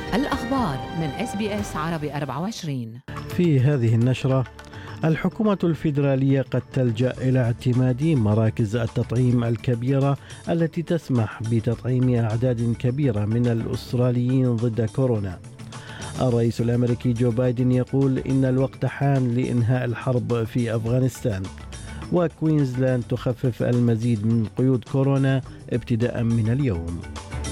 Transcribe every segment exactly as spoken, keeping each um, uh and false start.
الأخبار من إس بي إس عربي أربعة وعشرين. في هذه النشرة: الحكومة الفيدرالية قد تلجأ إلى اعتماد مراكز التطعيم الكبيرة التي تسمح بتطعيم أعداد كبيرة من الأستراليين ضد كورونا. الرئيس الأمريكي جو بايدن يقول إن الوقت حان لإنهاء الحرب في أفغانستان. وكوينزلاند تخفف المزيد من قيود كورونا ابتداء من اليوم.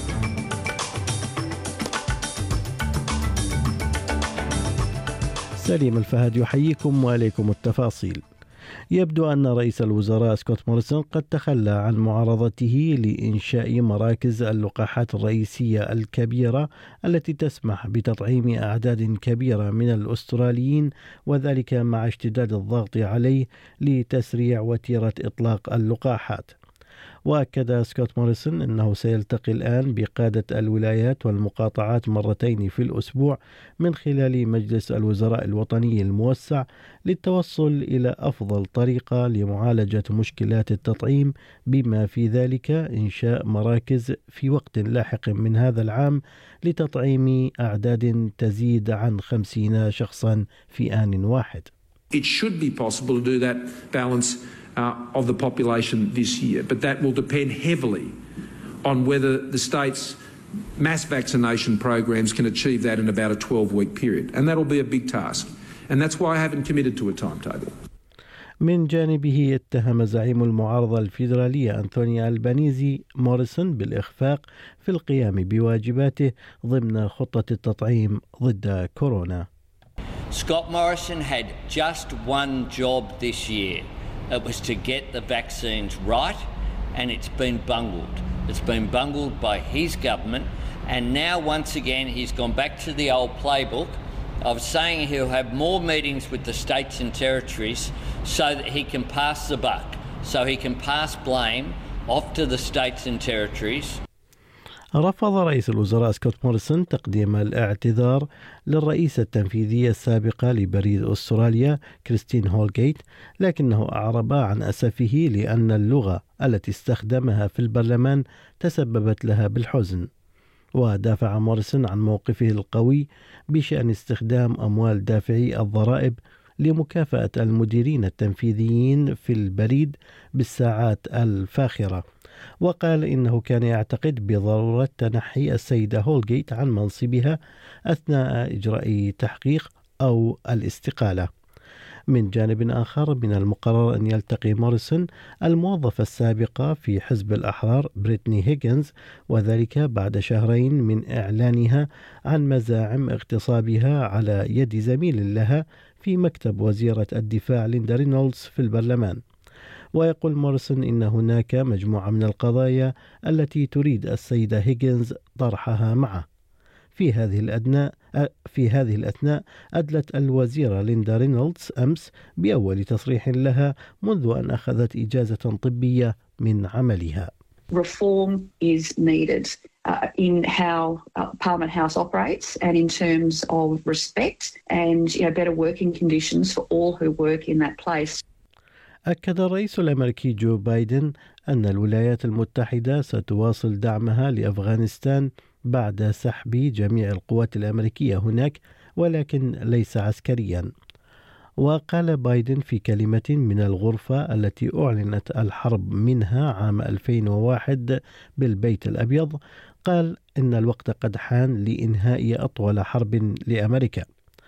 سليم الفهد يحييكم وعليكم التفاصيل. يبدو أن رئيس الوزراء سكوت موريسون قد تخلى عن معارضته لإنشاء مراكز اللقاحات الرئيسية الكبيرة التي تسمح بتطعيم أعداد كبيرة من الأستراليين، وذلك مع اشتداد الضغط عليه لتسريع وتيرة إطلاق اللقاحات. وأكد سكوت موريسون أنه سيلتقي الآن بقادة الولايات والمقاطعات مرتين في الأسبوع من خلال مجلس الوزراء الوطني الموسع للتوصل إلى أفضل طريقة لمعالجة مشكلات التطعيم، بما في ذلك إنشاء مراكز في وقت لاحق من هذا العام لتطعيم أعداد تزيد عن خمسين شخصا في آن واحد. It should be possible to do that balance Uh, of the population this year, but that will depend heavily on whether the state's mass vaccination programs can achieve that in about a twelve-week period, and that'll be a big task, and that's why I haven't committed to a timetable. من جانبه اتهم زعيم المعارضة الفيدرالية أنتوني ألبانيزي موريسون بالإخفاق في القيام بواجباته ضمن خطة التطعيم ضد كورونا. Scott Morrison had just one job this year. It was to get the vaccines right, and it's been bungled. It's been bungled by his government, and now once again he's gone back to the old playbook of saying he'll have more meetings with the states and territories so that he can pass the buck, so he can pass blame off to the states and territories. رفض رئيس الوزراء سكوت موريسون تقديم الاعتذار للرئيسة التنفيذية السابقة لبريد أستراليا كريستين هولغيت، لكنه أعرب عن أسفه لأن اللغة التي استخدمها في البرلمان تسببت لها بالحزن. ودافع موريسون عن موقفه القوي بشأن استخدام أموال دافعي الضرائب لمكافأة المديرين التنفيذيين في البريد بالساعات الفاخرة، وقال إنه كان يعتقد بضرورة تنحي السيدة هولغيت عن منصبها أثناء إجراء تحقيق أو الاستقالة. من جانب آخر، من المقرر أن يلتقي موريسون الموظفة السابقة في حزب الأحرار بريتني هيغنز، وذلك بعد شهرين من إعلانها عن مزاعم اغتصابها على يد زميل لها في مكتب وزيرة الدفاع ليندا رينولدز في البرلمان. ويقول موريسون إن هناك مجموعة من القضايا التي تريد السيدة هيغنز طرحها معه. في هذه الأثناء في هذه الأثناء أدلت الوزيرة ليندا رينولدز أمس بأول تصريح لها منذ أن أخذت إجازة طبية من عملها. Reform is needed uh, in how uh, Parliament House operates, and in terms of respect and, you know, better working conditions for all who work in that place. أكد الرئيس الأمريكي جو بايدن أن الولايات المتحدة ستواصل دعمها لأفغانستان بعد سحب جميع القوات الأمريكية هناك، ولكن ليس عسكريا. وقال بايدن في كلمة من الغرفة التي أعلنت الحرب منها عام ألفين وواحد بالبيت الأبيض، قال إن الوقت قد حان لإنهاء أطول حرب لأمريكا.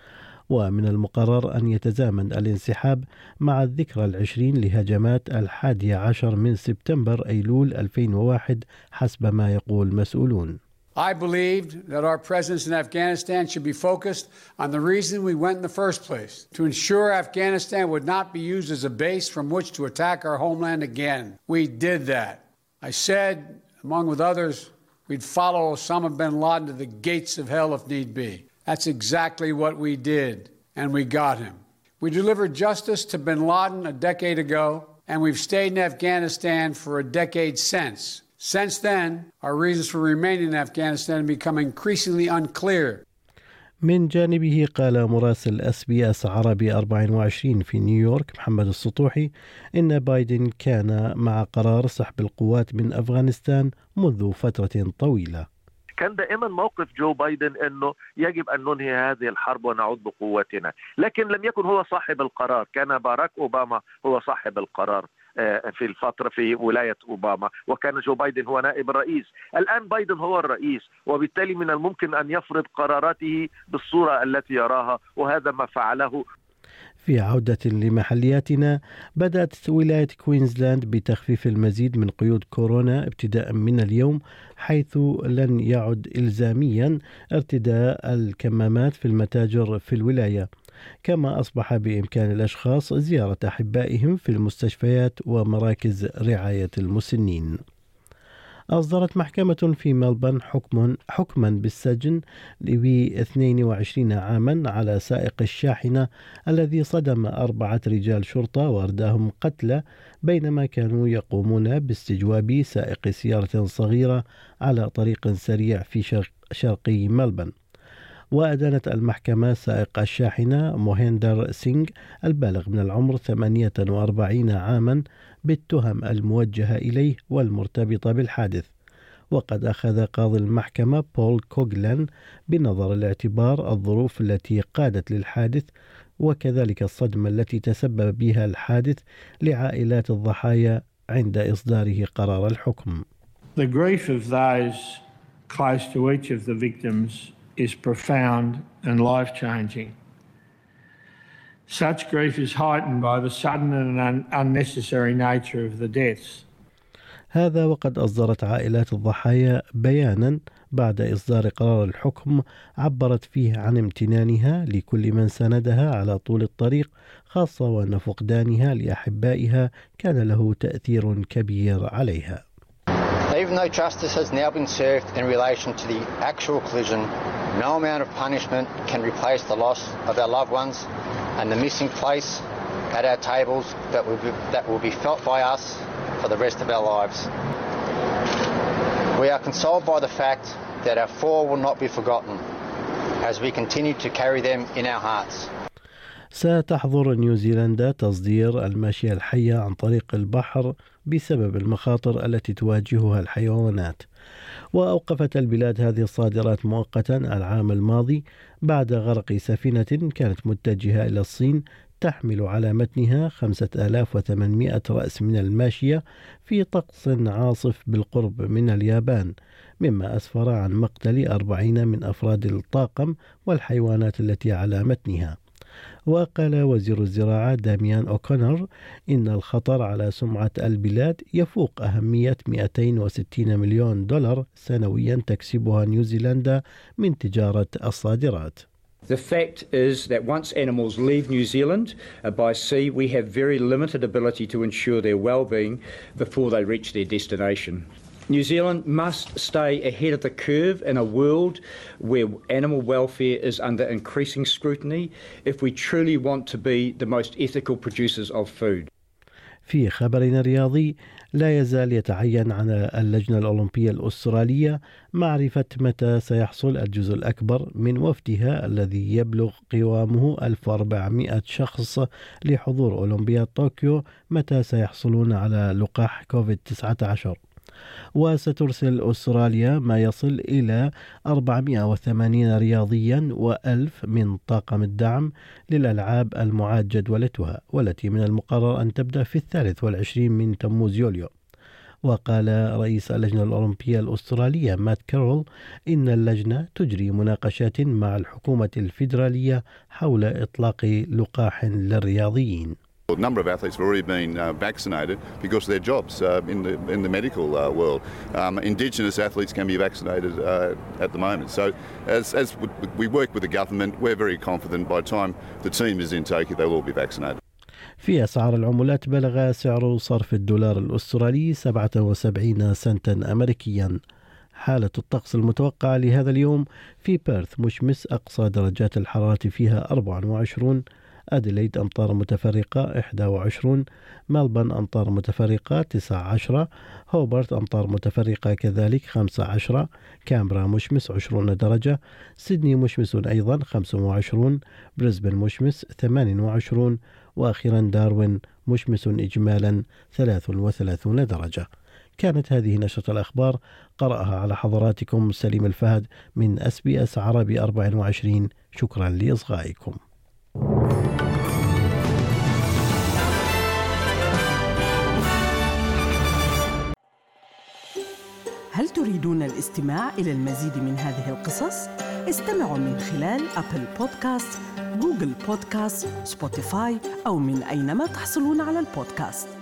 ومن المقرر أن يتزامن الانسحاب مع الذكرى العشرين لهجمات الحادي عشر من سبتمبر أيلول ألفين وواحد حسب ما يقول مسؤولون. I believed that our presence in Afghanistan should be focused on the reason we went in the first place, to ensure Afghanistan would not be used as a base from which to attack our homeland again. We did that. I said, among with others, we'd follow Osama bin Laden to the gates of hell if need be. That's exactly what we did, and we got him. We delivered justice to bin Laden a decade ago, and we've stayed in Afghanistan for a decade since. Since then, our reasons for remaining in Afghanistan become increasingly unclear. من جانبه قال مراسل اس بي اس عربي أربعة وعشرين في نيويورك محمد السطوحي إن بايدن كان مع قرار سحب القوات من أفغانستان منذ فترة طويلة. كان دائما موقف جو بايدن أنه يجب أن ننهي هذه الحرب ونعود بقوتنا، لكن لم يكن هو صاحب القرار. كان باراك أوباما هو صاحب القرار في الفترة في ولاية أوباما، وكان جو بايدن هو نائب الرئيس. الآن بايدن هو الرئيس، وبالتالي من الممكن أن يفرض قراراته بالصورة التي يراها، وهذا ما فعله. في عودة لمحلياتنا، بدأت ولاية كوينزلاند بتخفيف المزيد من قيود كورونا ابتداء من اليوم، حيث لن يعد إلزاميا ارتداء الكمامات في المتاجر في الولاية، كما أصبح بإمكان الأشخاص زيارة أحبائهم في المستشفيات ومراكز رعاية المسنين. أصدرت محكمة في ملبورن حكم حكما بالسجن ل اثنين وعشرين عاما على سائق الشاحنة الذي صدم أربعة رجال شرطة وأرداهم قتلى بينما كانوا يقومون باستجواب سائق سيارة صغيرة على طريق سريع في شرق شرقي ملبورن. وأدانت المحكمة سائق الشاحنة موهندر سينغ البالغ من العمر ثمانية وأربعين عاما بالتهم الموجهة إليه والمرتبطة بالحادث. وقد أخذ قاضي المحكمة بول كوغلان بنظر الاعتبار الظروف التي قادت للحادث وكذلك الصدمة التي تسبب بها الحادث لعائلات الضحايا عند إصداره قرار الحكم. The grief of those close to each of the victims is profound and life-changing. Such grief is heightened by the sudden and un- unnecessary nature of the deaths. هذا وقد أصدرت عائلات الضحايا بيانا بعد إصدار قرار الحكم عبرت فيه عن امتنانها لكل من ساندها على طول الطريق، خاصة وأن فقدانها لأحبائها كان له تأثير كبير عليها. Even though justice has now been served in relation to the actual collision, no amount of punishment can replace the loss of our loved ones and the missing place at our tables that will be, that will be felt by us for the rest of our lives. We are consoled by the fact that our fall will not be forgotten as we continue to carry them in our hearts. ستحظر نيوزيلندا تصدير الماشية الحية عن طريق البحر بسبب المخاطر التي تواجهها الحيوانات. وأوقفت البلاد هذه الصادرات مؤقتا العام الماضي بعد غرق سفينة كانت متجهة إلى الصين تحمل على متنها خمسة آلاف وثمانمائة رأس من الماشية في طقس عاصف بالقرب من اليابان، مما أسفر عن مقتل أربعين من أفراد الطاقم والحيوانات التي على متنها. وقال وزير الزراعة داميان أوكونر إن الخطر على سمعة البلاد يفوق أهمية مئتين وستين مليون دولار سنويا تكسبها نيوزيلندا من تجارة الصادرات. The fact is that once animals leave New Zealand uh, by sea, we have very limited ability to ensure their well-being before they reach their destination. New Zealand must stay ahead of the curve in a world where animal welfare is under increasing scrutiny if we truly want to be the most ethical producers of food. في خبرنا الرياضي، لا يزال يتعين على اللجنة الأولمبية الأسترالية معرفة متى سيحصل الجزء الأكبر من وفدها الذي يبلغ قوامه ألف وأربعمائة شخص لحضور أولمبياد طوكيو متى سيحصلون على لقاح كوفيد تسعة عشر. وسترسل أستراليا ما يصل إلى أربعمائة وثمانين رياضيا وألف من طاقم الدعم للألعاب المعاد جدولتها، والتي من المقرر أن تبدأ في الثالث والعشرين من تموز يوليو. وقال رئيس اللجنة الأولمبية الأسترالية مات كارول إن اللجنة تجري مناقشات مع الحكومة الفيدرالية حول إطلاق لقاح للرياضيين. A number of athletes have already been uh, vaccinated because of their jobs uh, in the in the medical uh, world. Um, Indigenous athletes can be vaccinated uh, at the moment. So as, as we work with the government, we're very confident by the time the team is in Tokyo, they'll all be vaccinated. في أسعار العملات بلغ سعر صرف الدولار الأسترالي سبعة وسبعين سنتا أمريكيا. حالة الطقس المتوقعة لهذا اليوم: في بيرث مشمس أقصى درجات الحرارة فيها أربعة وعشرين، أديليد أمطار متفرقة إحدى وعشرين، ملبورن أمطار متفرقة تسعة عشر، هوبرت أمطار متفرقة كذلك خمسة عشر، كامبرا مشمس عشرين درجة، سيدني مشمس أيضا خمسة وعشرين، بريسبن مشمس ثمانية وعشرين، وأخيرا داروين مشمس إجمالا ثلاثة وثلاثين درجة. كانت هذه نشرة الأخبار، قرأها على حضراتكم سليم الفهد من إس بي إس عربي أربعة وعشرين. شكرا لإصغائكم. هل تريدون الاستماع إلى المزيد من هذه القصص؟ استمعوا من خلال أبل بودكاست، جوجل بودكاست، سبوتيفاي أو من أينما تحصلون على البودكاست.